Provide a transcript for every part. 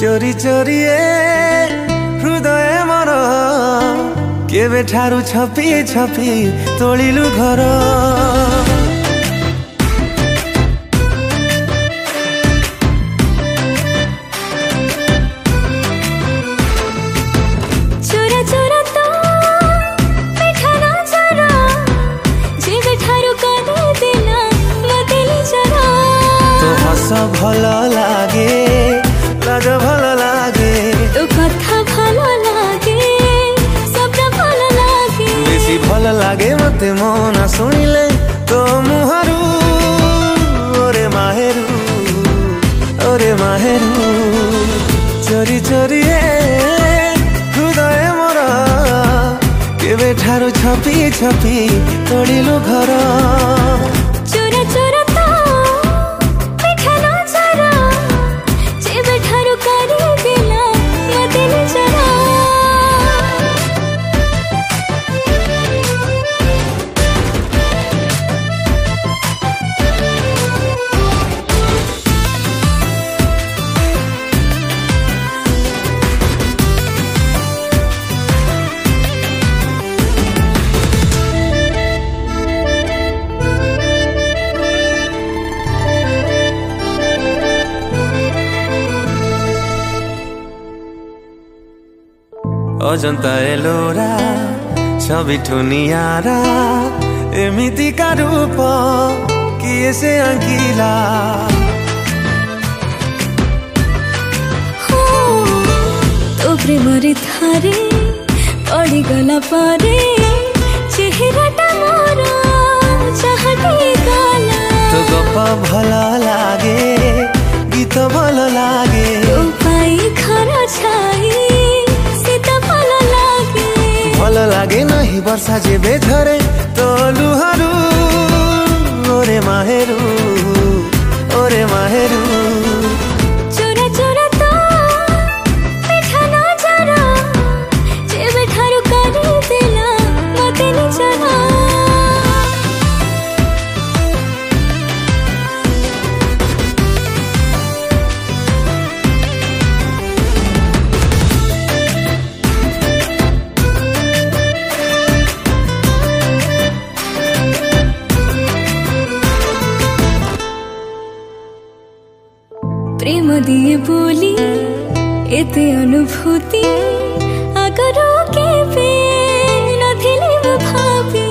चोरी चोरी हृदय मोर केबे ठारू छपी छपी तोलिलु घर। चोरा चोरा तो बैठा ना जरा जेबे ठारू काने देना बदली जरा। तो हस भल लागे लाज भल लागे तो कथा भल लागे सबटा भल लागे। बेसी भल लागे मते मन सुनिले तो मुहारू ओरे माहेरू ओरे माहेरू। चोरी चोरी हृदय मोर केबे ठारू छपी छपी तोड़िलु घर। चोरा चोरा तो बैठा ना जरा जेबे ठारू काने देना बदली जरा। अजंता एलोरा छवि ठुनियारा एमिति का रूप किए से अंकिला। तो प्रेमरे थारे पड़ी गला पारे चेहराटा मोर चाहती गला। तो गप भल लागे गीत भल लागे तो पाई घर छाई भल लागे नहीं वर्षा जेबे झरे तो लुहारू ओरे माहेरू ओरे माहेरू। चोरा चोरा तो बैठा ना जरा जेबे ठारू काने देना बदली जरा। प्रेम दिए बोली एते अनुभूति आगरो केबे नथिले मु भाबी।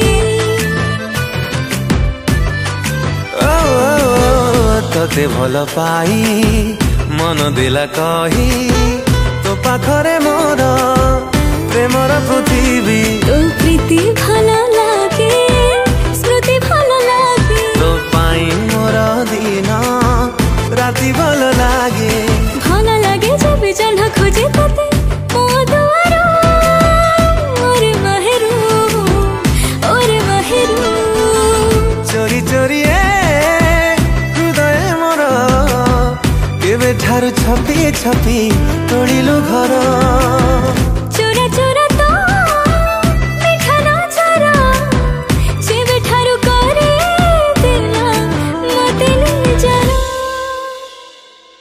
तते भल पाई मन देला कही तो पाखरे मोर प्रेमर पृथ्वी। तो प्रीति भल लागे स्मृति भल लागे तो पाई मोर दिन राति भल लागे जब जन्ह खोजे तते मो दुआरो ओरे माहेरू ओरे माहेरू। चोरी चोरी हृदय मोर केबे ठारू छपी छपी तोड़िलु घर। चोरा चोरा